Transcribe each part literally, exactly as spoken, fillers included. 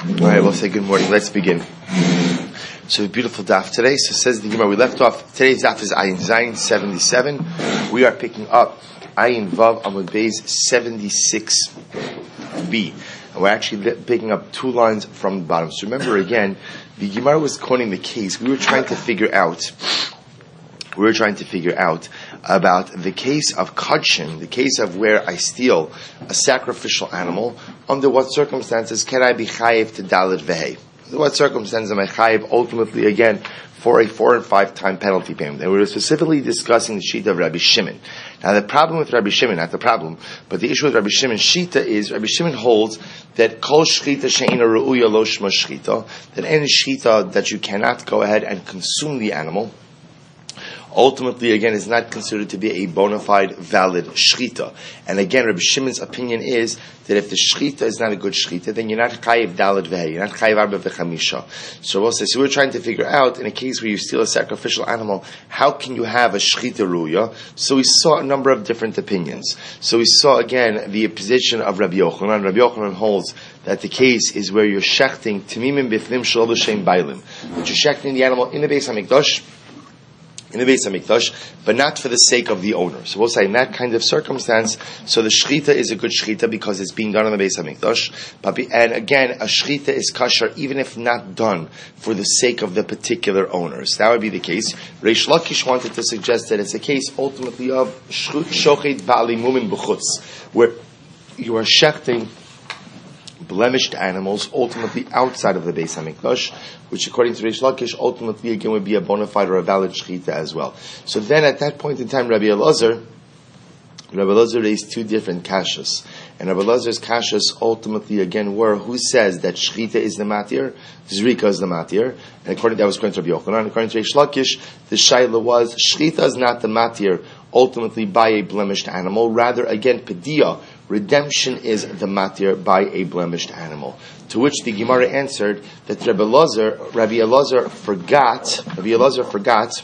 All right, we'll say good morning. Let's begin. So a beautiful daf today. So says the Gemara, we left off, today's daf is Ayin Zayin seventy-seven. We are picking up Ayin Vav Amud Beis seventy-six b. And we're actually picking up two lines from the bottom. So remember again, the Gemara was quoting the case. We were trying to figure out, we were trying to figure out about the case of Kadshin, the case of where I steal a sacrificial animal. Under what circumstances can I be chayiv to Dalet Vehei? Under what circumstances am I chayiv ultimately again for a four and five time penalty payment? And we were specifically discussing the Shita of Rabbi Shimon. Now the problem with Rabbi Shimon, not the problem, but the issue with Rabbi Shimon's Shita is Rabbi Shimon holds that kol shchita she'ena ru'uya lo shma shchita, that any shchita that you cannot go ahead and consume the animal, ultimately, again, is not considered to be a bona fide, valid shchita. And again, Rabbi Shimon's opinion is that if the shchita is not a good shchita, then you're not chayiv daled vehei, you're not chayiv arba v'chamisha. So we'll say, so we're trying to figure out, in a case where you steal a sacrificial animal, how can you have a shchita ruya? So we saw a number of different opinions. So we saw, again, the position of Rabbi Yochanan. Rabbi Yochanan holds that the case is where you're shechting timimim bifnim shel l'shem bailim, that you're shechting the animal in the Beis HaMikdash, in the Beis HaMikdash, but not for the sake of the owner. So we'll say in that kind of circumstance, so the shchita is a good shchita because it's being done in the Beis HaMikdash. But be, and again, a shchita is kosher even if not done for the sake of the particular owners. That would be the case. Reish Lakish wanted to suggest that it's a case ultimately of shochet ba'ali mumin b'chutz, where you are shechting blemished animals, ultimately outside of the Beis HaMikdash, which according to Reish Lakish, ultimately again would be a bona fide or a valid shechita as well. So then at that point in time, Rabbi Elazar, Rabbi Elazar raised two different kashas. And Rabbi Elazar's kashas ultimately again were, who says that shechita is the matir, zrika is the matir, and according to that was according to Rabbi Yochanan, according to Reish Lakish, the shaila was, shechita is not the matir ultimately by a blemished animal, rather again, pedia, redemption is the matir by a blemished animal. To which the Gemara answered that Rabbi Elazar, Rabbi Elazar forgot, Rabbi Elazar forgot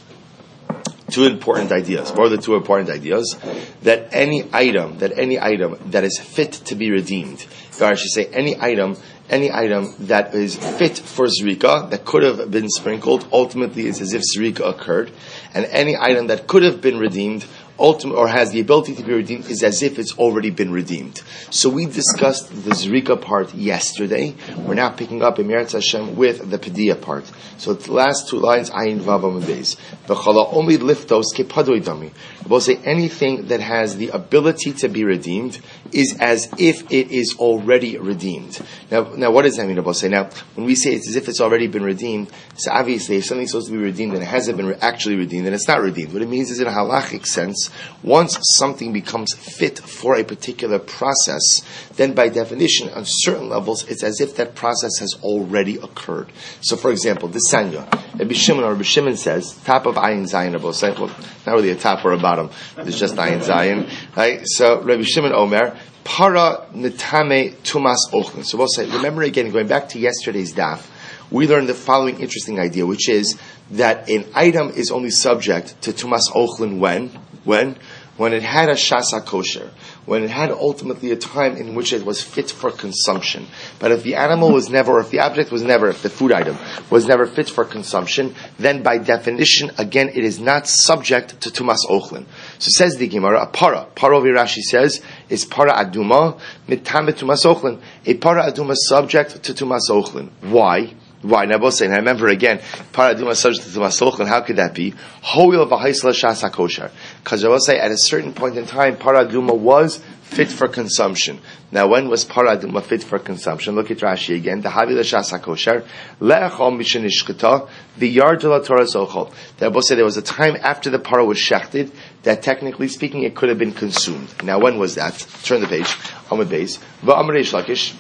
two important ideas. What are the two important ideas? That any item, that any item that is fit to be redeemed, or I should say any item, any item that is fit for zrika, that could have been sprinkled, ultimately is as if zrika occurred, and any item that could have been redeemed, ultimate, or has the ability to be redeemed, is as if it's already been redeemed. So we discussed the Zrika part yesterday. We're now picking up Emirat Hashem with the Padiyah part. So the last two lines, Ayin Vav Amud Beis. V'chala omid liftos kepadoi dami. We'll say anything that has the ability to be redeemed is as if it is already redeemed. Now, now what does that mean? We'll say now, when we say it's as if it's already been redeemed, so obviously if something's supposed to be redeemed and it hasn't been re- actually redeemed, then it's not redeemed. What it means is in a halachic sense, once something becomes fit for a particular process, then by definition, on certain levels, it's as if that process has already occurred. So, for example, the Sanya, Rabbi Shimon or Rabbi Shimon says, top of Ayin Zayin, well, not really a top or a bottom, it's just Ayin Zayin, right? So, Rabbi Shimon Omer, para netame tumas ochlin. So we'll say, remember again, going back to yesterday's daf, we learned the following interesting idea, which is that an item is only subject to tumas ochlin when? When? When it had a shasa kosher. When it had ultimately a time in which it was fit for consumption. But if the animal was never, or if the object was never, if the food item was never fit for consumption, then by definition, again, it is not subject to tumas ochlin. So says the Gemara, a para, para Rashi says, is para aduma, mitam tumas ochlin. A para aduma subject to tumas ochlin. Why? Why? Now, both saying, I remember again, paraduma subject to masochin. How could that be? Hoil v'haisla shas hakosher. Because I will say, at a certain point in time, paraduma was fit for consumption. Now, when was paraduma fit for consumption? Look at Rashi again. The havila shas hakosher le'achol mishenishkata the yard la Torah sochol. That both say there was a time after the para was shechted that, technically speaking, it could have been consumed. Now, when was that? Turn the page. Amud Beis. Va'amar Reish Lakish.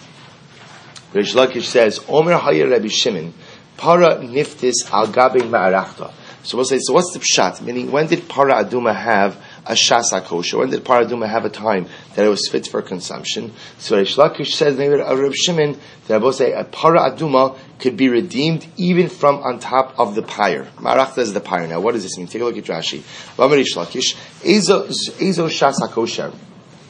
Reish Lakish says, Omer Hayir Rabbi Shimon, para niftis al gabe ma'arachta. So we'll say, so what's the pshat? Meaning, when did para aduma have a shasa kosher? When did para aduma have a time that it was fit for consumption? So Reish Lakish says, maybe Rabbi Shimon, that we'll say a para aduma could be redeemed even from on top of the pyre. Ma'arachta is the pyre. Now, what does this mean? Take a look at Rashi. V'amar Reish Lakish, Ezo shasa kosher.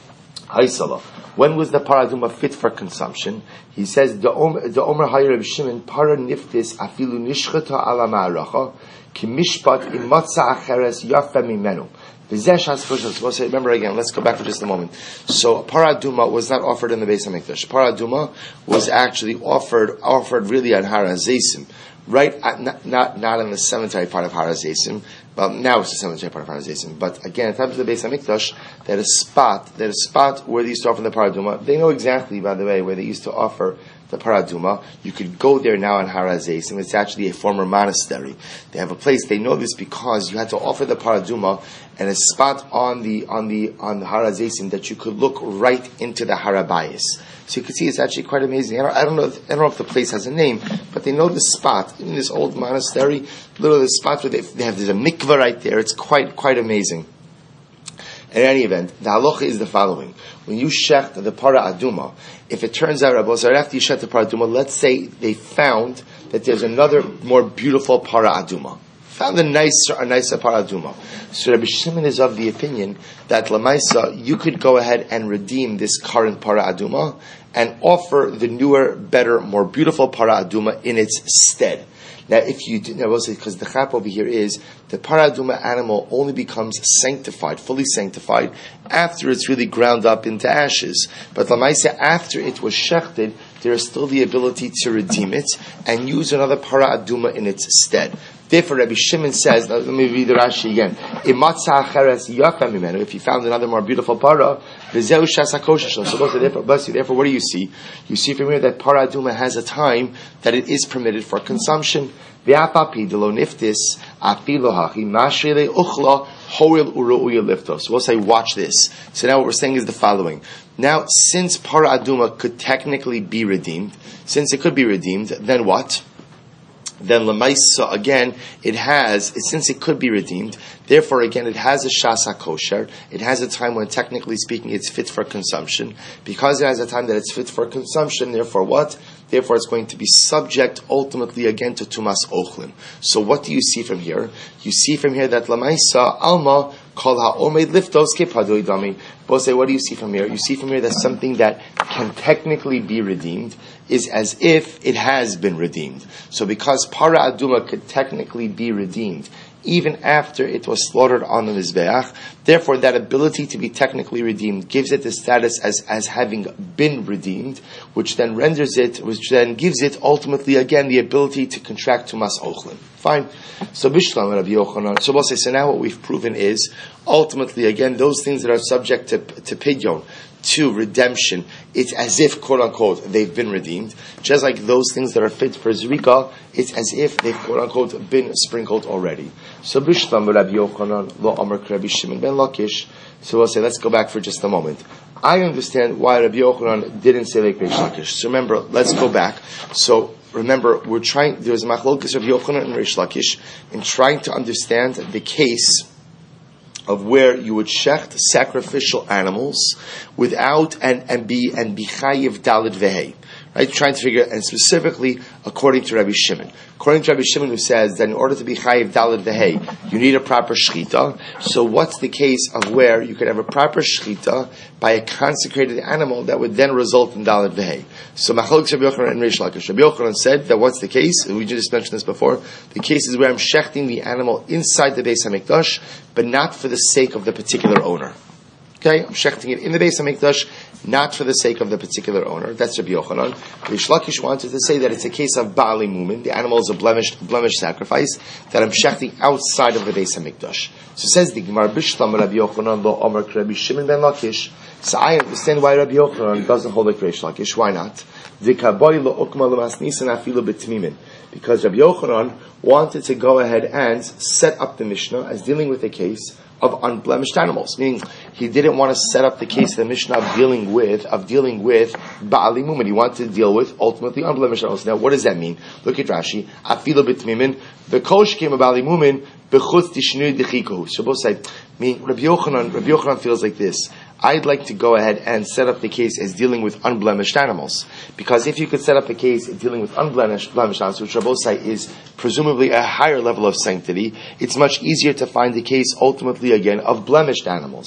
Haisala. When was the paraduma fit for consumption? He says the Omer the Omer Hayir Reb Shimon para niftis afilu nishchata ala ma'aracha ki mishpat imatza acheres yafa mimenu. Remember again, let's go back for just a moment. So paraduma was not offered in the Beis HaMikdash. Paraduma was actually offered offered really at Har HaZeisim, right? At, not, not not in the cemetery part of Har HaZeisim. Well, now it's the cemetery part of Har HaZeisim. But again, at the time of the Beis HaMikdash, they had a spot, they had a spot where they used to offer the paraduma. They know exactly, by the way, where they used to offer the paraduma. You could go there now in Har HaZeisim. It's actually a former monastery. They have a place. They know this because you had to offer the paraduma and a spot on the on the on the Har HaZeisim that you could look right into the Har HaBayis. So you can see it's actually quite amazing. I don't, I don't know. If, I don't know if the place has a name, but they know the spot in this old monastery. Literally, the spot where they, they have there's a mikvah right there. It's quite quite amazing. In any event, the halacha is the following: when you shecht the para aduma, if it turns out, Rabbi, so after you shecht the para aduma, let's say they found that there's another more beautiful para aduma. Found a nicer, a nicer paraduma. So Rabbi Shimon is of the opinion that lamaisa you could go ahead and redeem this current paraduma and offer the newer, better, more beautiful paraduma in its stead. Now, if you do, now, I will say because the chap over here is the paraduma animal only becomes sanctified, fully sanctified after it's really ground up into ashes. But lamaisa after it was shechted, there is still the ability to redeem it and use another paraduma in its stead. Therefore, Rabbi Shimon says, let me read the Rashi again. If you found another more beautiful para, so therefore, therefore, what do you see? You see from here that para aduma has a time that it is permitted for consumption. So we'll say, watch this. So now what we're saying is the following. Now, since para aduma could technically be redeemed, since it could be redeemed, then what? Then lemaisa again, it has since it could be redeemed. Therefore, again, it has a shasa kosher. It has a time when, technically speaking, it's fit for consumption. Because it has a time that it's fit for consumption, therefore, what? Therefore, it's going to be subject ultimately again to tumas ochlim. So, what do you see from here? You see from here that lemaisa alma kol ha'omed liftos kepadoi dami. Both say, what do you see from here? You see from here that something that can technically be redeemed is as if it has been redeemed. So because para aduma could technically be redeemed even after it was slaughtered on the Mizbeach, therefore that ability to be technically redeemed gives it the status as, as having been redeemed, which then renders it, which then gives it ultimately again the ability to contract tumas ochlim. Fine. So Bishlam Rabbi Yochanan. So we'll say, so now what we've proven is ultimately again those things that are subject to, to pidyon, to redemption, it's as if, quote unquote, they've been redeemed. Just like those things that are fit for Zrika, it's as if they've, quote unquote, been sprinkled already. So, Bishlam Rabbi Yochanan, Lo Amar Rabbi Shimon ben Lakish. So we'll say, let's go back for just a moment. I understand why Rabbi Yochanan didn't say like Reish Lakish. So remember, let's go back. So, remember, we're trying, there's a machlokes of Rabbi Yochanan and Reish Lakish in trying to understand the case of where you would shecht sacrificial animals without and and be and be chayiv dalid vehei, right? Trying to figure, and specifically according to Rabbi Shimon, according to Rabbi Shimon, who says that in order to be chayiv dalid vehei, you need a proper shechita. So what's the case of where you could have a proper shechita by a consecrated animal that would then result in dalid vehei? So machlokes Rabbi Yochanan and Reish Lakish. Rabbi Yochanan said that what's the case? We just mentioned this before. The case is where I'm shechting the animal inside the Beis HaMikdash, but not for the sake of the particular owner. Okay, I'm shechting it in the Beis HaMikdash, not for the sake of the particular owner. That's Rabbi Yochanan. Reish Lakish wanted to say that it's a case of Ba'ali Mumin. The animal is a blemished, blemished sacrifice that I'm shechting outside of the Beis HaMikdash. So says the Gemara, Bishlam Rabbi Yochanan lo Amar Rabbi Shimon ben Lakish. So I understand why Rabbi Yochanan doesn't hold like Reish Lakish. Why not? Because Rabbi Yochanan wanted to go ahead and set up the Mishnah as dealing with a case of unblemished animals. Meaning, he didn't want to set up the case of the Mishnah of dealing with, of dealing with Ba'ali Mumin. He wanted to deal with, ultimately, unblemished animals. Now, what does that mean? Look at Rashi. Afilo b'tmimin, the kosh came of Ba'ali Mumin, b'chutz tishnui d'chikohu. So both say, meaning, Rabbi Yochanan, Rabbi Yochanan feels like this. I'd like to go ahead and set up the case as dealing with unblemished animals. Because if you could set up a case dealing with unblemished animals, which Rabbosai is presumably a higher level of sanctity, it's much easier to find the case ultimately again of blemished animals.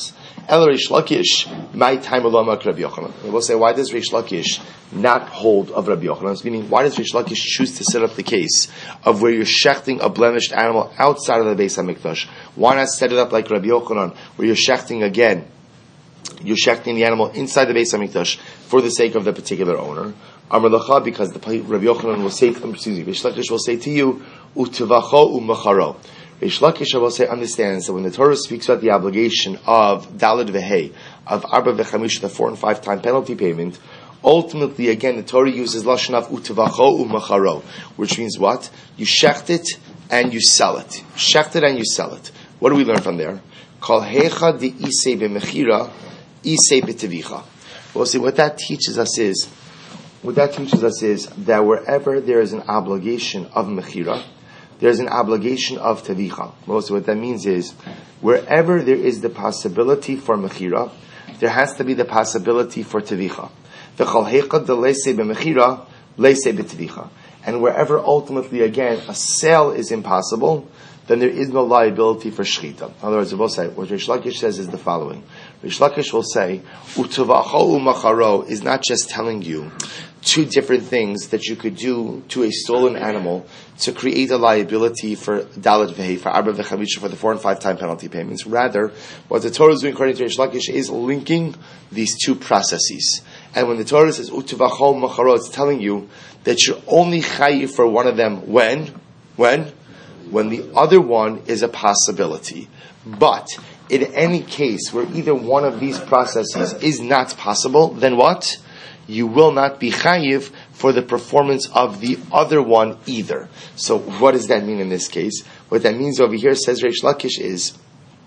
El Reish Lakish, my time alone Rabbi Yochanan. We'll say, why does Reish Lakish not hold of Rabbi Yochanan? Meaning, why does Reish Lakish choose to set up the case of where you're shechting a blemished animal outside of the Beis HaMikdash? Why not set it up like Rabbi Yochanan, where you're shechting again, you're shechting the animal inside the Beis HaMikdash for the sake of the particular owner? Amar Lacha, because the Rabbi Yochanan will say, excuse me, Reish Lakish will say to you, Utevacho umacharo. Reish Lakish will say, understands that when the Torah speaks about the obligation of Daled Vehei, of Arba Vechamish, the four and five time penalty payment, ultimately, again, the Torah uses Lashon of Utevacho umacharo, which means what? You shecht it and you sell it. Shecht it and you sell it. What do we learn from there? Kol hecha de isei b'mechira, isei b'tevicha. Well, see, what that teaches us is, what that teaches us is that wherever there is an obligation of mechira, there's an obligation of tevicha. Well, so what that means is, wherever there is the possibility for mechira, there has to be the possibility for tevicha. V'chol hecha de leisei b'mechira, leisei b'tevicha. And wherever ultimately, again, a sale is impossible, then there is no liability for shechita. In other words, we'll say, what Reish Lakish says is the following. Reish Lakish will say, Utevacho umacharo is not just telling you two different things that you could do to a stolen animal to create a liability for Dalet Vehei, for Arba Vechamisha, for the four and five time penalty payments. Rather, what the Torah is doing according to Reish Lakish is linking these two processes. And when the Torah says Utevacho umacharo, it's telling you that you're only chayiv for one of them when? When? When the other one is a possibility. But in any case where either one of these processes is not possible, then what? You will not be chayiv for the performance of the other one either. So what does that mean in this case? What that means over here, says Reish Lakish, is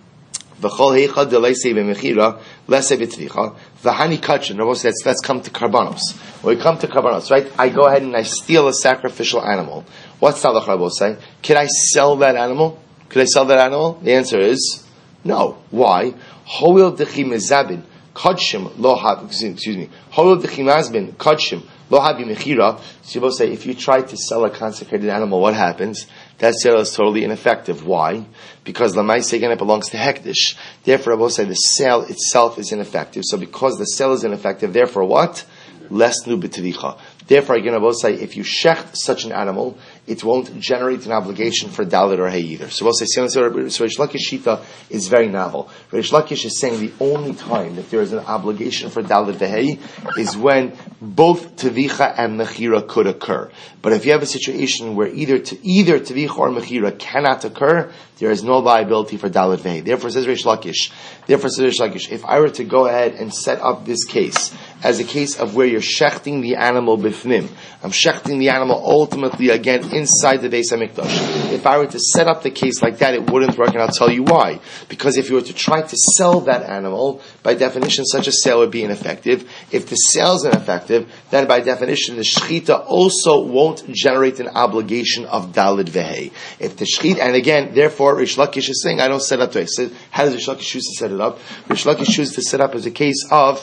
V'chol heicha de leisei b'mechira, leisei b'tvicha, v'hani kachin. Let's, let's come to karbanos. When we come to karbanos, right? I go ahead and I steal a sacrificial animal. What's the halacha will say? Can I sell that animal? Can I sell that animal? The answer is no. Why? Hoil dechi mezabin kodshim lo habi. Excuse me. Hoil dechi mazbin kodshim lo habi mechira. So you will say, if you try to sell a consecrated animal, what happens? That sale is totally ineffective. Why? Because Lamaisei again it belongs to Hekdesh. Therefore, I will say the sale itself is ineffective. So because the sale is ineffective, therefore what? Less nu b'tevicha. Therefore, again, I will say, if you shecht such an animal, it won't generate an obligation for Dalet or Hay either. So we'll say, so Reish Lakish Shita is very novel. Reish Lakish is saying the only time that there is an obligation for Dalet Hay is when both Tevicha and Mechira could occur. But if you have a situation where either to, either Tevicha or Mechira cannot occur, there is no liability for Dalet Hay. Therefore, says Reish Lakish, therefore says Reish Lakish, if I were to go ahead and set up this case as a case of where you're shechting the animal bifnim, I'm shechting the animal ultimately again inside the Beis HaMikdash. If I were to set up the case like that, it wouldn't work, and I'll tell you why. Because if you were to try to sell that animal, by definition, such a sale would be ineffective. If the sale is ineffective, then by definition, the shechita also won't generate an obligation of Daled Vehei. If the shechita, and again, therefore, Reish Lakish is saying, I don't set up to it. So how does Reish Lakish choose to set it up? Reish Lakish chooses to set up as a case of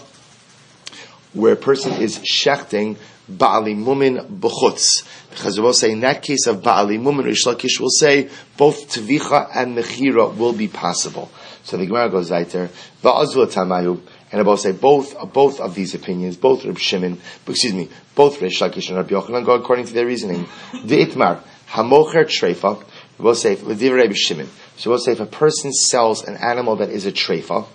where a person is shechting Ba'ali Mumin B'chutz. Because we will say, in that case of Ba'ali Mumin, Reish Lakish will say, both Tevicha and Mechira will be possible. So the Gemara goes right there, Va'azul Tamayu, and I will say, both, both of these opinions, both Reb Shimon, excuse me, both Reish Lakish and Rabbi Yochanan go according to their reasoning. V'itmar, Hamocher Treifa, we will say, V'div Reb Shimon. So we'll say, if a person sells an animal that is a treifa,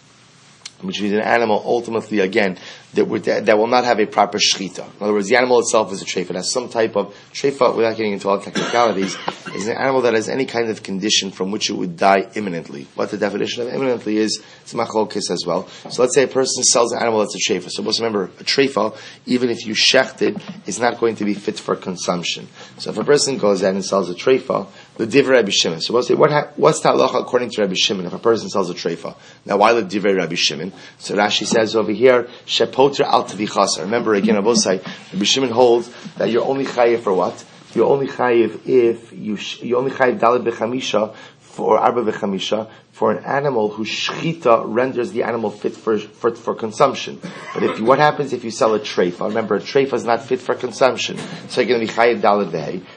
which means an animal ultimately, again, that, would, that will not have a proper shechita. In other words, the animal itself is a treifa. It has some type of treifa, without getting into all the technicalities, is an animal that has any kind of condition from which it would die imminently. What the definition of imminently is, it's machlokes as well. So let's say a person sells an animal that's a treifa. So let's remember, a treifa, even if you shecht it, is not going to be fit for consumption. So if a person goes out and sells a treifa, the divrei Rabbi Shimon. So we'll say, what ha- what's the halacha according to Rabbi Shimon if a person sells a treifa? Now, why the divrei Rabbi Shimon? So Rashi says over here, shepotra al tevichasa. Remember again, I will say, Rabbi Shimon holds that you're only chayiv for what? You're only chayiv if you sh- you only chayiv daled b'chamisha for arba b'chamisha for an animal whose shechita renders the animal fit for, for for consumption. But if you, what happens if you sell a treifa? Remember, a treifa is not fit for consumption, so you're going to be chayiv daled v'hei.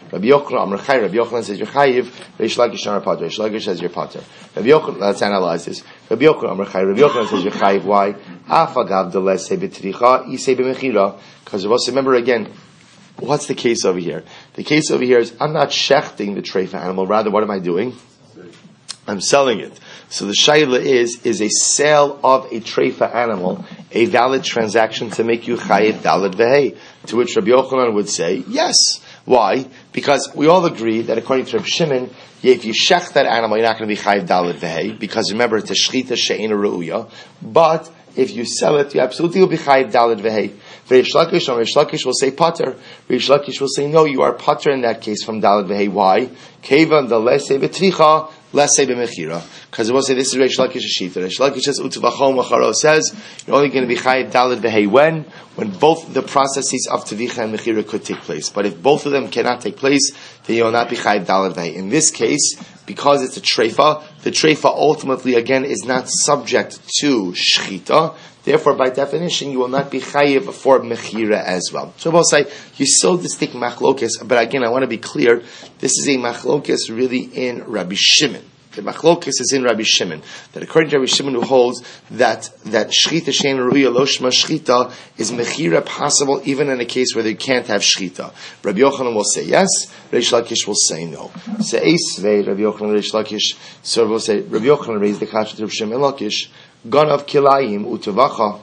Rabbi Yochanan Amar Chai. Rabbi Yochanan says you're chayiv. Reish Lakish Amar Pater. Reish Lakish says you're pater. Rabbi Yochanan. Let's analyze this. Rabbi Yochanan Amar Chai. Rabbi Yochanan says you're chayiv. Why? Afagav delese b'tricha isei b'mechira. Because remember again, what's the case over here? The case over here is I'm not shechting the treifa animal. Rather, what am I doing? I'm selling it. So the shaila is, is a sale of a treifa animal a valid transaction to make you chayiv daled vehei? To which Rabbi Yochanan would say, yes. Why? Because we all agree that according to Rabbi Shimon, if you shech that animal, you're not going to be chayiv daled vehei, because remember, it's a shchita she'ena re'uya. But if you sell it, you absolutely will be chayiv daled vehei. Reish Lakish, Reish Lakish will say pater. Reish Lakish will say, no, you are pater in that case from daled vehei. Why? Kevan the lese betricha, lese b'mechira. Because it will say this is Reish Lakish's shita. Reish Lakish says utuvachom acharo says you're only going to be chayiv daled vehei when when both the processes of tevicha and mechira could take place. But if both of them cannot take place, then you will not be chayiv daled vehei. In this case, because it's a treifa, the treifa ultimately again is not subject to shchita. Therefore, by definition, you will not be chayiv for mechira as well. So we'll say you so distinct machlokes, but again, I want to be clear. This is a machlokes really in Rabbi Shimon. The machlokes is in Rabbi Shimon. That according to Rabbi Shimon, who holds that that shchita shein ruya lo shma shchita is mechira possible even in a case where they can't have shchita. Rabbi Yochanan will say yes. Reish Lakish will say no. Say Eisvei Rabbi Yochanan Reish Lakish. So we'll say Rabbi Yochanan raised the kasha to Rabbi Shimon Lakish. Ganav kilayim utavacha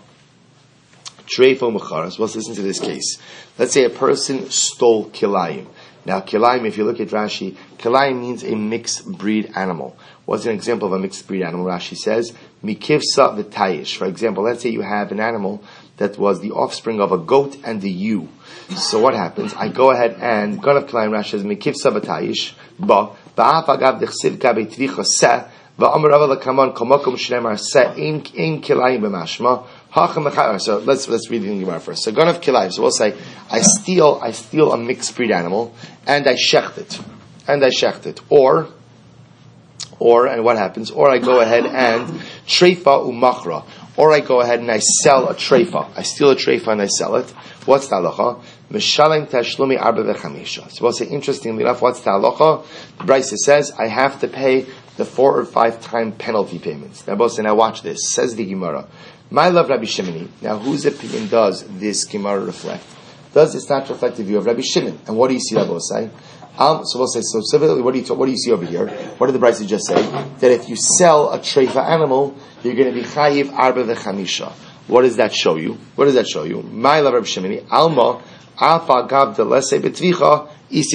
treifo mecharas. Let's listen to this case. Let's say a person stole kilayim. Now, kilayim, if you look at Rashi, kilayim means a mixed breed animal. What's an example of a mixed breed animal? Rashi says, mikivsa v'tayish. For example, let's say you have an animal that was the offspring of a goat and a ewe. So what happens? I go ahead and, ganav kilayim, Rashi says, mikivsa v'tayish, ba, ba'af agav dechsiv gabe tvicha seh, so let's let's read the Gemara first. So Ganav Kilayim. So we'll say I steal I steal a mixed breed animal and I shecht it. And I shecht it. Or or and what happens? Or I go ahead and treifa umachra. Or I go ahead and I sell a treifa. I steal a treifa and I sell it. What's the halacha? Mishalem tashlumi arba v'chamisha. So we'll say interestingly enough, what's the halacha? The Brisa says I have to pay the four or five time penalty payments. Now, both say, now watch this. Says the Gemara. My love Rabbi Shimoni. Now, whose opinion does this Gemara reflect? Does this not reflect the view of Rabbi Shimon? And what do you see, Rabbi say? Um, so we'll say, so similarly, what do you what do you see over here? What did the Brisa just say? That if you sell a treifa animal, you're going to be chayiv arba v'chamisha. What does that show you? What does that show you? My love Rabbi Shimoni. Alma afa gav delese betvicha.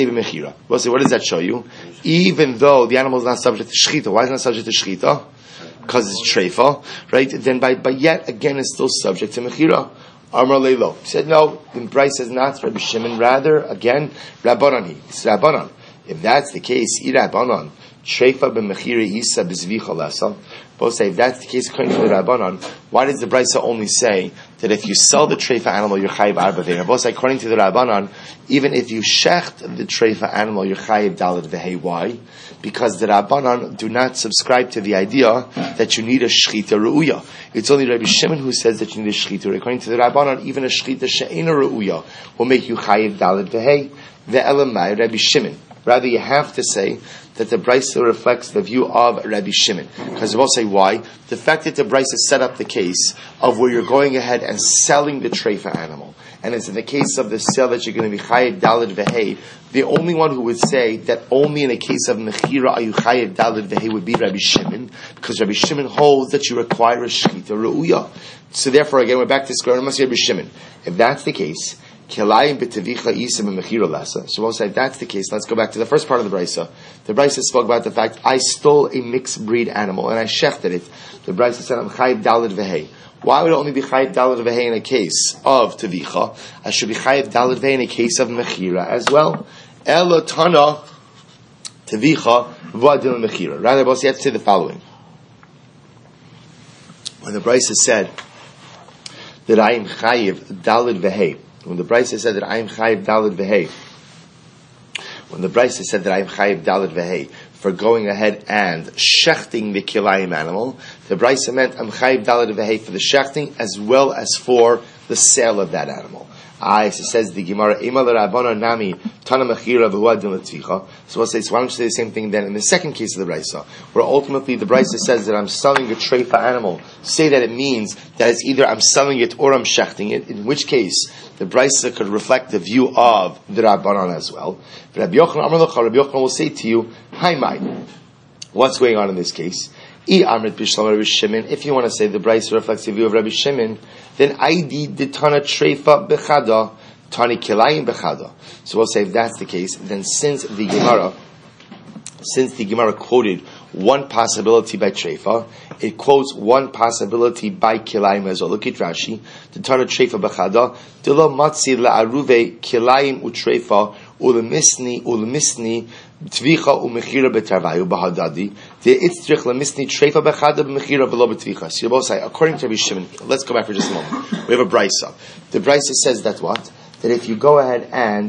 We'll say, what does that show you? Even though the animal is not subject to shchita, why is it not subject to shchita? Because it's treifa, right? Then by, by yet again it's still subject to mechira. Amar leilo. He said, no, the Brisa says not Rabbi Shimon, rather, again, Rabbanan he. It's Rabbanan. If that's the case, I Rabbanan, treifa b'mechira isa b'zvicha lesa. Both say, if that's the case according to the Rabbanan, why does the Brisa only say that if you sell the treifa animal, you're chayiv arba v'hei? Both say, according to the Rabbanan, even if you shecht the treifa animal, you're chayiv daled v'hei. Why? Because the Rabbanan do not subscribe to the idea that you need a shchita re'uya. It's only Rabbi Shimon who says that you need a shchita. According to the Rabbanan, even a shchita she'ena re'uya will make you chayiv daled v'hei. Ve'elamai Rabbi Shimon. Rather, you have to say that the Brisa reflects the view of Rabbi Shimon. Because we'll say why. The fact that the Brisa set up the case of where you're going ahead and selling the treifa animal, and it's in the case of the sale that you're going to be chayiv daled v'hei, the only one who would say that only in a case of mechira are you chayiv daled v'hei would be Rabbi Shimon, because Rabbi Shimon holds that you require a shchita re'uya. So therefore, again, we're back to square one. Must be Rabbi Shimon. If that's the case, Kilayim b'tevicha isa b'mechira lesa. So we'll say if that's the case, let's go back to the first part of the Brisa. The Brisa spoke about the fact I stole a mixed breed animal and I shechted it. The Brisa said I'm chayiv daled v'hei. Why would it only be chayiv daled v'hei in a case of tevicha? I should be chayiv daled v'hei in a case of mechira as well. Elotana tevicha v'adil mechira. Rather, both you have to say the following. When the Brisa said that I am chayiv daled v'hei, when the Brisa said that I am chayiv daled v'hei, when the Brisa said that I am chayiv daled v'hei for going ahead and shechting the kilayim animal, the Brisa meant I'm chayiv daled v'hei for the shechting as well as for the sale of that animal. I so says the Gemara, Ema l'Rabbana nami tana mechira v'huadin l'tvicha. So we'll say, so why don't you say the same thing then in the second case of the Brisa, where ultimately the Brisa says that I'm selling a treifa animal. Say that it means that it's either I'm selling it or I'm shechting it, in which case the Brisa could reflect the view of the Rabbanan as well. But Rabbi Yochanan Amar Lecha, Rabbi Yochanan will say to you, Hi, Mai, what's going on in this case? If you want to say the Brisa reflects the view of Rabbi Shimon, then Aidi ditana treifa bechada, tani kilayim bechada. So we'll say if that's the case, then since the Gemara, since the Gemara quoted one possibility by treifa, it quotes one possibility by kilayim as well. Look at Rashi, ditana treifa bechada, dilo matzi la'aruve kilayim utreifa ulemisni ulemisni. Tvicha umechira betarvayu bahadadi. The itzrich lemisni treifa bechada b'mechira v'lo betvicha. So you both say, according to Rabbi Shimon, let's go back for just a moment. We have a brisa. The brisa says that what? That if you go ahead and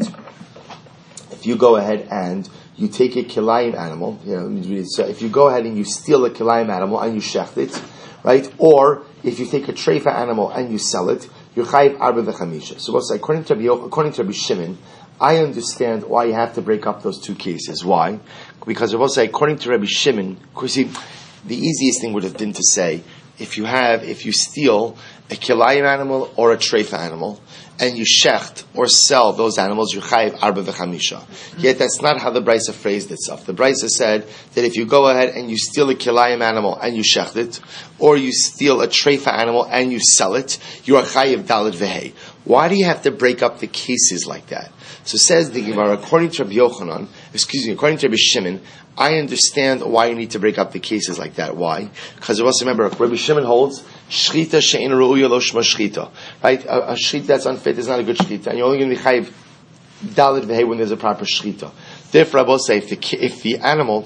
if you go ahead and you take a kilayim animal, you know, so if you go ahead and you steal a kilayim animal and you shecht it, right? Or if you take a treifa animal and you sell it, you're chayiv arba v'chamisha. So we'll say, according to Rabbi, according to Rabbi Shimon, I understand why you have to break up those two cases. Why? Because I will say, according to Rabbi Shimon, because see, the easiest thing would have been to say, if you have, if you steal a kilayim animal or a treifa animal, and you shecht or sell those animals, you chayiv arba v'chamisha. Yet that's not how the Brisa phrased itself. The Brisa said that if you go ahead and you steal a kilayim animal and you shecht it, or you steal a treifa animal and you sell it, you are chayiv daled v'hei. Why do you have to break up the cases like that? So says the Gemara, according to Rabbi Yochanan, excuse me, according to Rabbi Shimon, I understand why you need to break up the cases like that. Why? Because you also remember, Rabbi Shimon holds, shchita she'en ru'uya lo shma shchita. Right? A, a shchita that's unfit is not a good shchita. And you're only going to be chayiv daled v'hei when there's a proper shchita. Therefore, I will say, if the, if the animal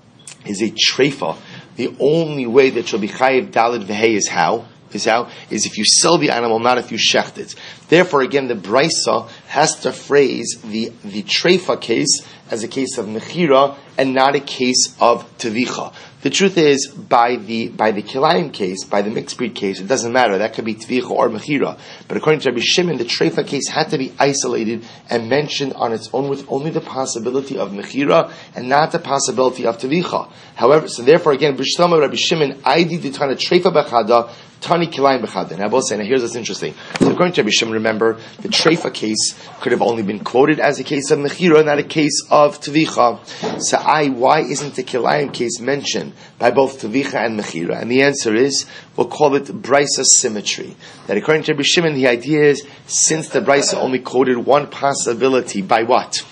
is a treifa, the only way that you'll be chayiv daled v'hei is how? Is how? Is if you sell the animal, not if you shecht it. Therefore, again, the Brisa has to phrase the, the treifa case as a case of mechira and not a case of tevicha. The truth is, by the by the kilayim case, by the mixed breed case, it doesn't matter. That could be tevicha or mechira. But according to Rabbi Shimon, the treifa case had to be isolated and mentioned on its own with only the possibility of mechira and not the possibility of tevicha. However, so therefore, again, b'shlama Rabbi Shimon, aidi ditana treifa bechada, tani kilayim bechada. And I will say, now here's what's interesting. So according to Rabbi Shimon, remember, the treifa case could have only been quoted as a case of mechira, not a case of tevicha. So I, why isn't the kilayim case mentioned by both tevicha and mechira? And the answer is, we'll call it brisa symmetry. That according to Rabbi Shimon, the idea is, since the brisa only quoted one possibility by what?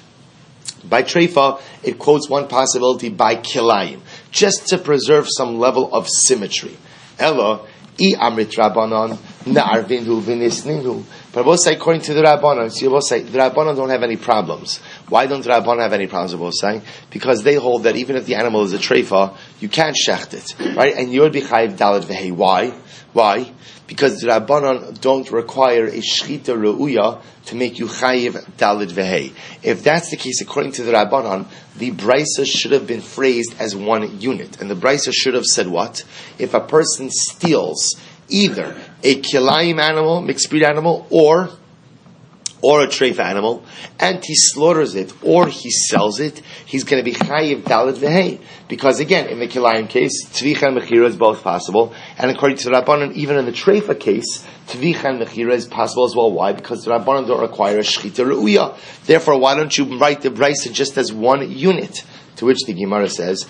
By treifa, it quotes one possibility by kilayim, just to preserve some level of symmetry. Ella, I amrit rabbanon na'arvinhu v'nisninhu. But I will say, according to the Rabbanon, so you will say, the Rabbanon don't have any problems. Why don't the Rabbanon have any problems, I will say? Because they hold that even if the animal is a treifa, you can't shecht it, right? And you would be chayiv daled v'hei. Why? Why? Because the Rabbanon don't require a shchita re'uya to make you chayiv daled v'hei. If that's the case, according to the Rabbanon, the brisa should have been phrased as one unit. And the brisa should have said what? If a person steals either a kilayim animal, mixed breed animal, or or a treifa animal, and he slaughters it, or he sells it, he's going to be chayiv daled v'hei. Because again, in the kilayim case, tvicha and mechira is both possible, and according to the Rabbanon, even in the treifa case, tvicha and mechira is possible as well. Why? Because the Rabbanon don't require a shchita re'uya. Therefore, why don't you write the brisa just as one unit? To which the Gemara says,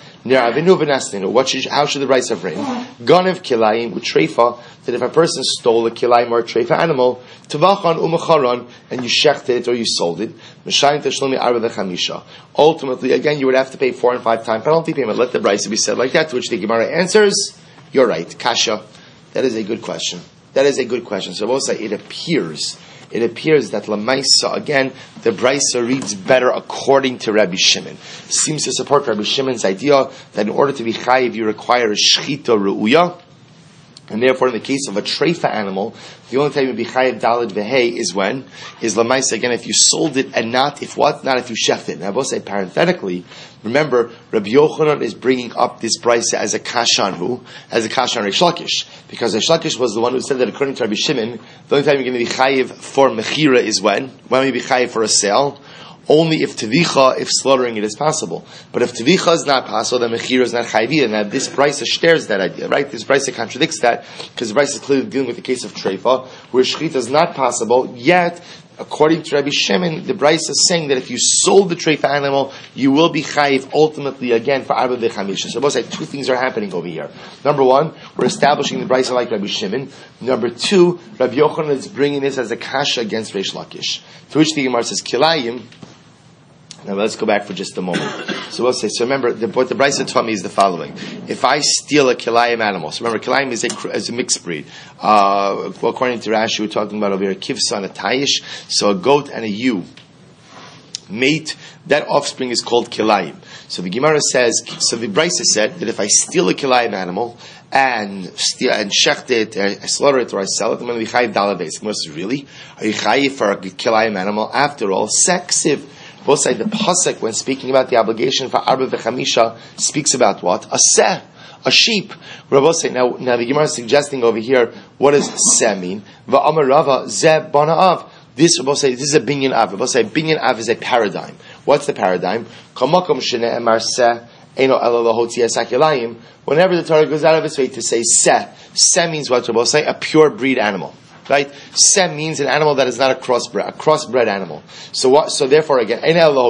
what should, how should the brisa have written? Ganev kilayim utreifa, that if a person stole a kilayim or a treifa animal, tavachan umacharon, and you shechted it or you sold it, m'shayim tashlumi arba v'chamisha. Ultimately, again, you would have to pay four and five times penalty payment. Let the brisa be said like that. To which the Gemara answers, you're right, kasha. That is a good question. That is a good question. So I will say, it appears It appears that Lamaisa, again, the Brisa reads better according to Rabbi Shimon. Seems to support Rabbi Shimon's idea that in order to be chayiv, you require a shchita re'uya. And therefore, in the case of a treifa animal, the only time you'd be chayiv daled vehei is when? Is lamaisa, again, if you sold it and not if what? Not if you shechted it. Now, I will say parenthetically, remember, Rabbi Yochanan is bringing up this brisa as a kashan who? As a kashan Reish Lakish. Because Reish Lakish was the one who said that according to Rabbi Shimon, the only time you're going to be chayiv for mechira is when? When will you be chayiv for a sale? Only if tevicha, if slaughtering it is possible. But if tevicha is not possible, then mechira is not chayvi. And that this brisa shares that idea, right? This brisa contradicts that, because the brisa is clearly dealing with the case of treifa, where shechita is not possible, yet, according to Rabbi Shimon, the brisa is saying that if you sold the treifa animal, you will be chayiv ultimately again for arba v'chamisha. So both say two things are happening over here. Number one, we're establishing the brisa like Rabbi Shimon. Number two, Rabbi Yochanan is bringing this as a kasha against Reish Lakish. To which the Gemara says, kilayim. Now let's go back for just a moment. So we'll say, so remember, the, what the brisa taught me is the following. If I steal a kilayim animal, so remember, kilayim is a, is a mixed breed. Uh, well, according to Rashi, we're talking about over here, a kivsa and a tayish, so a goat and a ewe mate, that offspring is called kilayim. So the Gemara says, so the brisa said that if I steal a kilayim animal, and steal, and shecht it, or I slaughter it, or I sell it, I'm going to be chayiv dalabes. The Gemara says, really? Are you chayiv for a kilayim animal? After all, sexiv. Both sides, the pasuk, when speaking about the obligation for arba v'chamisha, speaks about what? A seh, a sheep. Rabbi say, now, now the Gemara is suggesting over here, what does seh mean? Va'amar Rava zeh bana av. This, Rabbi say, this is a binyan av. Rabbi say, binyan av is a paradigm. What's the paradigm? Kamakom shene'emar seh, eno elo lahotzi esakilayim. Whenever the Torah goes out of its way to say seh, seh means what? Rabbi say, a pure breed animal. Right? Sem means an animal that is not a crossbred, a crossbred animal. So what? So therefore, again,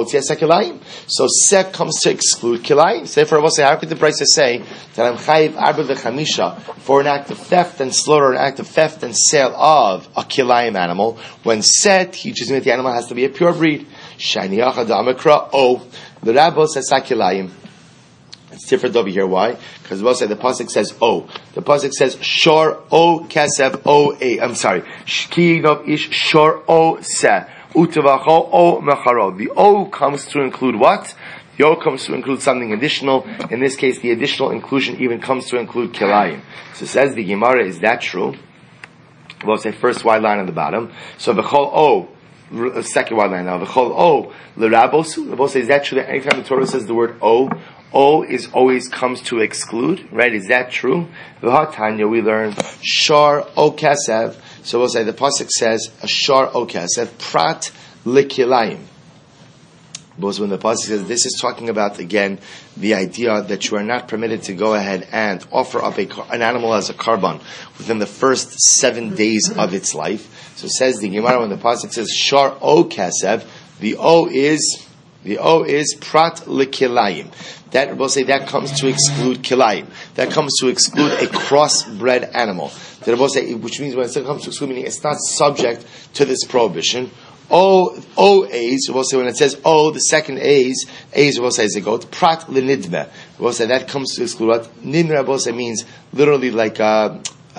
so se comes to exclude kilayim. So therefore, I will say, how could the brisa say that I'm chayiv arba v'chamisha for an act of theft and slaughter, an act of theft and sale of a kilayim animal, when se teaches me that the animal has to be a pure breed? Shani achad amikra o the rabbo says kilayim. It's different over here. Why? Because we'll say the pasuk says "o." The pasuk says "shor o kesef o a." I'm sorry. Shkinov ish shor o se utavacho o mecharo. The "o" comes to include what? The "o" comes to include something additional. In this case, the additional inclusion even comes to include kilayim. So says the Gemara, is that true? We'll say first white line on the bottom. So v'chol o, second white line now. V'chol o l'rabosu. We'll say, is that true that anytime the Torah says the word "o"? O is always comes to exclude, right? Is that true? V'hatanya, we learn shar o kasev. So we'll say the pasuk says a shar o kasev prat likilayim. Because when the pasuk says this is talking about again the idea that you are not permitted to go ahead and offer up a, an animal as a karban within the first seven days of its life. So it says the Gemara when the pasuk says shar o kasev, the O is the O is prat likilayim. That will say that comes to exclude kilayim. That comes to exclude a crossbred animal. That will say, which means when it comes to exclude, meaning it's not subject to this prohibition. O O A's will say when it says O, the second A's A's will say is a goat. Prat linidme will say that comes to exclude what nidme will say means literally like uh,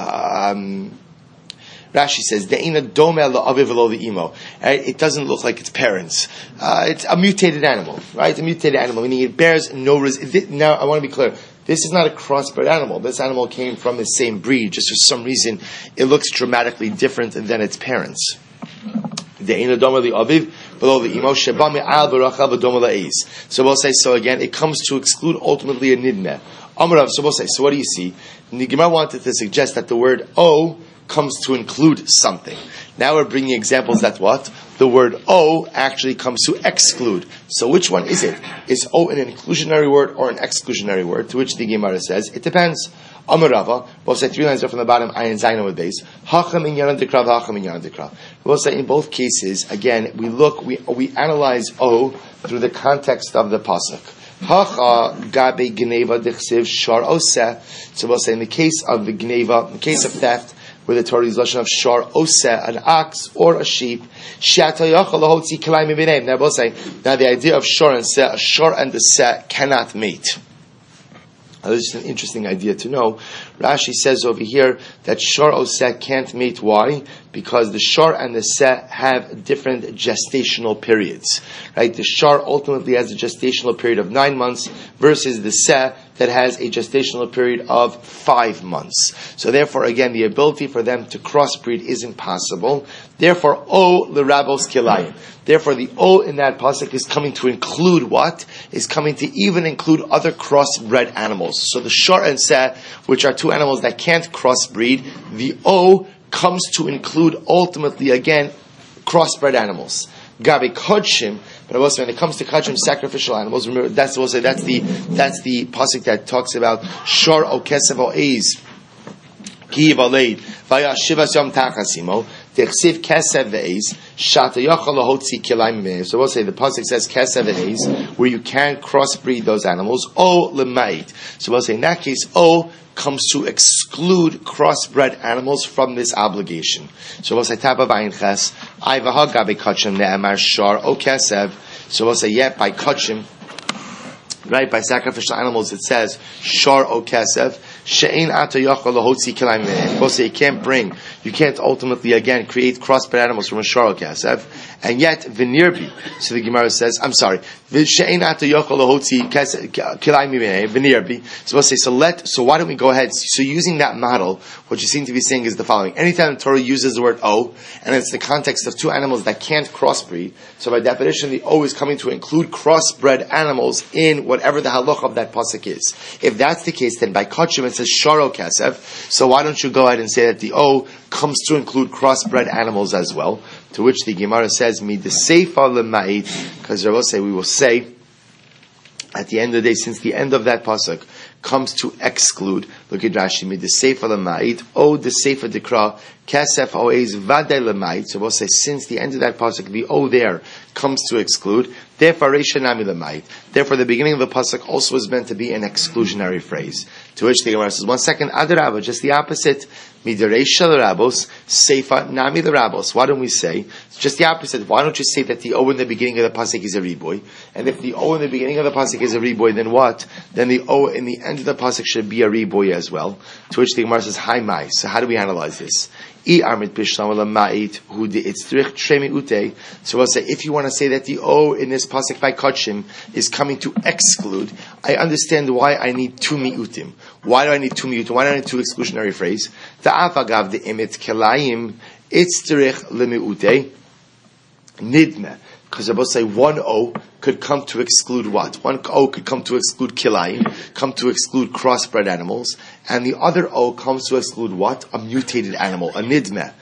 um. Rashi says, "De'ina domeh la'aviv v'lo li'imo." It doesn't look like its parents. Uh, it's a mutated animal, right? A mutated animal, meaning it bears no res- Now, I want to be clear. This is not a crossbred animal. This animal came from the same breed. Just for some reason, it looks dramatically different than its parents. De'ina domeh la'aviv v'lo li'imo sheba me'al v'rachel v'domeh la'ez. So we'll say, so again, it comes to exclude ultimately a nidmeh. Amarav, so we'll say, so what do you see? The Gemara wanted to suggest that the word O comes to include something. Now we're bringing examples that what? The word O actually comes to exclude. So which one is it? Is O an inclusionary word or an exclusionary word? To which the Gemara says, it depends. Amarava, we'll say three lines up from the bottom, ayin zayin with base. Hacham in yaran dekra, hacham in yaran dekra. We'll say in both cases, again, we look, we we analyze O through the context of the pasuk. Hacha gabe gneva dechsiv shar oseh. So we'll say in the case of the gneva, in the case of theft, where the Torah is lashon of shar oseh, an ox or a sheep. Now we'll say, now the idea of shar and seh, a shar and the seh cannot mate. Now, this is an interesting idea to know. Rashi says over here that shar oseh can't mate. Why? Because the shar and the seh have different gestational periods. Right? The shar ultimately has a gestational period of nine months versus the seh. The that has a gestational period of five months. So therefore, again, the ability for them to crossbreed isn't possible. Therefore, O l'rabos kilayim. Therefore, the O in that pasuk is coming to include what? Is coming to even include other crossbred animals. So the shor and seh, which are two animals that can't crossbreed, the O comes to include ultimately, again, crossbred animals. Gabi kodshim, but also when it comes to kodshim, sacrificial animals, remember that's also that's the that's the pasuk that talks about shor o kesef o eiz ki valeid vaya shivas yom tachasimo techsiv kesef ve'eiz shata yochal lahotzi kilayim me'ev. So we'll say the pasuk says kesef ve'eiz, where you can crossbreed those animals. O lemait. So we'll say in that case, O comes to exclude crossbred animals from this obligation. So we'll say tapa v'ayin ches ay v'ha gabi kachim ne'emar shar o kesev. So we'll say yeah, by kachim, right, by sacrificial animals, it says shar o kesev she'ein ata yachal lahotzi kilayim me'ev. We'll say you can't bring, you can't ultimately again create crossbred animals from a shar o kesev. And yet, vinirbi. So the Gemara says, I'm sorry, vinirbi. So we'll say, so let, so why don't we go ahead? So using that model, what you seem to be saying is the following. Anytime the Torah uses the word O, and it's the context of two animals that can't crossbreed, so by definition, the O is coming to include crossbred animals in whatever the halach of that pasuk is. If that's the case, then by kachim it says sharo kesef. So why don't you go ahead and say that the O comes to include crossbred animals as well? To which the Gemara says, "Mi deseifa lema'id," because I will say we will say at the end of the day, since the end of that pasuk comes to exclude. Look at Rashi, "Mi deseifa lema'id," o deseifa dekra kesef oez vadei lema'id. So we'll say since the end of that pasuk, the o there comes to exclude. Therefore, reisha nami lema'id. Therefore, the beginning of the pasuk also is meant to be an exclusionary phrase. To which the Gemara says, one second, adarabba, just the opposite. Midareisha l'rabos, seifa nami l'rabos. Why don't we say, it's just the opposite. Why don't you say that the O in the beginning of the pasuk is a riboy? And if the O in the beginning of the pasuk is a riboy, then what? Then the O in the end of the pasuk should be a riboy as well. To which the Gemara says, hi mai. So how do we analyze this? So we'll say, if you want to say that the O in this pasuk by kachim is coming to exclude, I understand why I need two mi'utim. Why do I need two mi'utim? Why do I need two exclusionary phrases? Ta'afagav the imit kelayim itzterich lemi'ute nidme. Because I will say one O could come to exclude what? One O could come to exclude kilayim, come to exclude crossbred animals, and the other O comes to exclude what? A mutated animal, a nidmeh.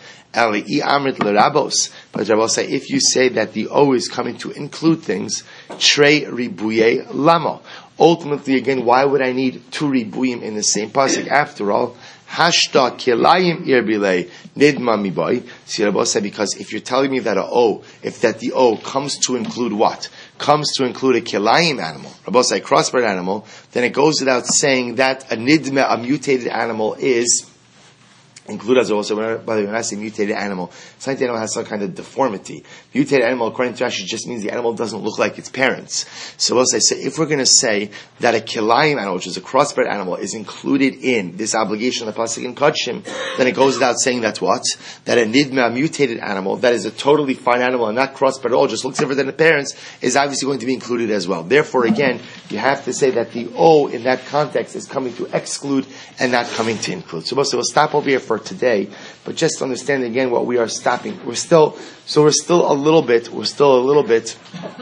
But I will say, if you say that the O is coming to include things, trei ribuye lamo. Ultimately, again, why would I need two ribuyim in the same pasuk? After all, hashta kilayim irbile nidma miboy. See, Rabbi said, because if you're telling me that a O, if that the O comes to include what? Comes to include a kilayim animal, Rabbi said, a crossbred animal, then it goes without saying that a nidma, a mutated animal, is include as also, by the way, when I say mutated animal, it's like the animal has some kind of deformity. Mutated animal, according to Rashi, just means the animal doesn't look like its parents. So we'll say, so if we're going to say that a kilayim animal, which is a crossbred animal, is included in this obligation of the pasuk in kachim, then it goes without saying that what? That a nidma, a mutated animal, that is a totally fine animal and not crossbred at all, just looks different than the parents, is obviously going to be included as well. Therefore, again, you have to say that the O in that context is coming to exclude and not coming to include. So we'll stop over here for today, but just to understand again what we are stopping. We're still, so we're still a little bit, we're still a little bit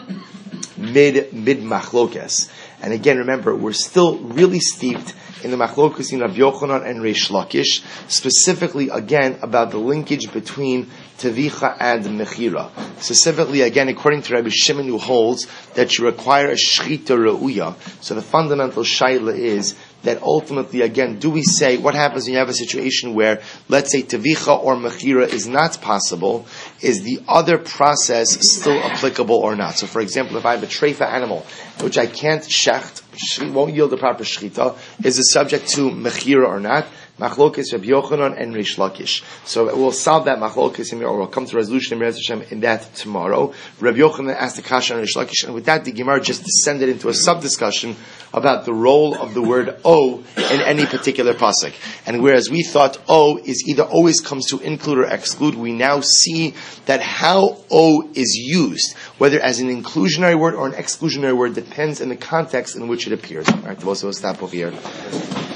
mid, mid machlokes. And again, remember, we're still really steeped in the machlokes in Rav Yochanan and Reish Lakish, specifically again about the linkage between Tevicha and Mechira. Specifically, again, according to Rabbi Shimon, who holds that you require a Shchita Re'uya. So the fundamental shaila is that ultimately, again, do we say, what happens when you have a situation where, let's say, Tevicha or Mechira is not possible? Is the other process still applicable or not? So, for example, if I have a treifa animal, which I can't shecht, won't yield the proper shchita, is it subject to Mechira or not? Machlokes Rabbi Yochanan and Rish Lakish. So we'll solve that machlokes, or we'll come to resolution in Rez Hashem in that tomorrow. Rabbi Yochanan asked the kasha on Rish Lakish, and with that the Gemara just descended into a sub-discussion about the role of the word O in any particular pasuk. And whereas we thought O is either always comes to include or exclude, we now see that how O is used, whether as an inclusionary word or an exclusionary word, depends on the context in which it appears. All right, we'll stop over here.